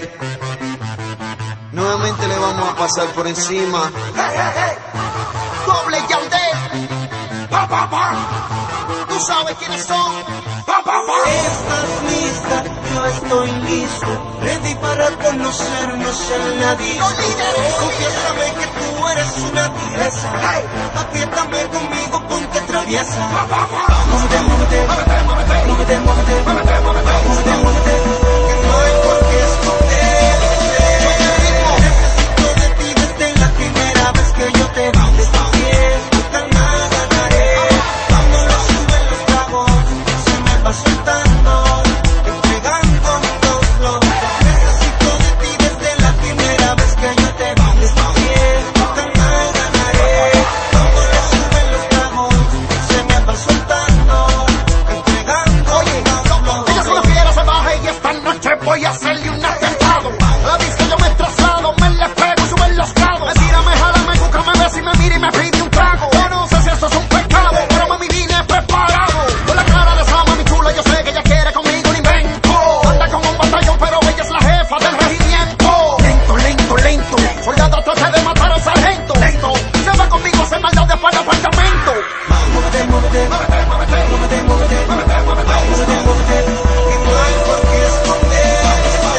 Nuevamente le vamos a pasar por encima. Doble Yandel. Tú sabes quiénes son. Estás lista, yo estoy listo, ready para conocernos en la disco. Confiésame que tú eres una tigresa, apriétame conmigo, ponte traviesa. Móvete, móvete, móvete, móvete, móvete, móvete, móvete, móvete, que no hay por qué esconderse. Necesito de ti desde la primera vez que yo te vi. Está bien, calma, ganaré. Cuando lo suben los tragos, se me va soltando, entregándonos los dos. Necesito de ti desde la primera vez que yo te vi. Está bien, calma, ganaré. Cuando lo suben los tragos, se me va soltando, entregándonos los dos. Ella es una fiera salvaje y esta noche voy a hacerle un atentado. La vista yo me traslado, me le pego y suben los grados. Tírame, jálame, búscame, ve si me mira y me pide un trago. Yo no sé si esto es un pecado, pero mami vine preparado. Con la cara de esa mami chula, yo sé que ella quiere conmigo un invento. Anda con un batallón, pero ella es la jefa del regimiento. Lento, lento, lento, soldado trata de matar al sargento. Lento, se va conmigo a hacer maldad de para el apartamento. Móvete, móvete, móvete, móvete, móvete, móvete, móvete, móvete, que no hay por qué esconderse.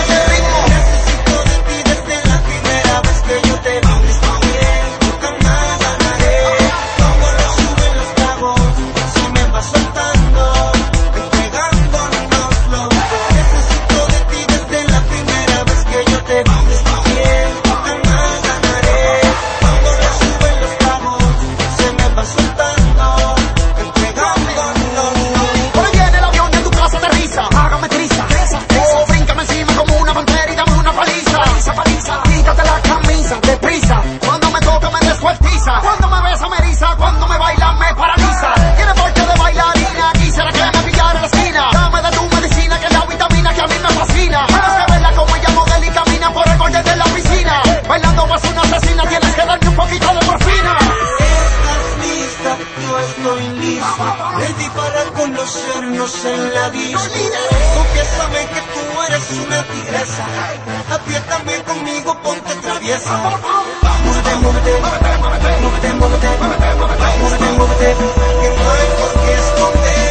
Necesito de ti desde la primera vez que yo te vi. Está bien, calma, ganaré. Cuando lo suben los tragos, se me va soltando, entregándonos los dos. Necesito de ti desde la primera vez que yo te vi. Está bien, calma, ganaré. Cuando lo suben los tragos, se me va soltando, entregándonos los dos. Hoy viene el avión y en tu casa aterriza. Hágame triza. Oh, bríncame encima como una pantera y dame una paliza. Paliza, quítate la camisa, deprisa. Cuando me toca me descuartiza. Cuando me besa me eriza. Cuando me baila me paraliza. Tiene porte de bailarina. Quisiera que me pillara en la esquina. Dame de tu medicina que es la vitamina que a mí me fascina. Tienes que verla como ella modela y camina por el borde de la piscina. Bailando pues una asesina. Tienes que darme un poquito de morfina. Estás lista, yo estoy listo, ready para conocernos en la disco. Confiésame que tú eres una tigresa, apriétame conmigo, ponte traviesa. Móvete, móvete, móvete, móvete, móvete, móvete, móvete, móvete, que no hay por qué esconder.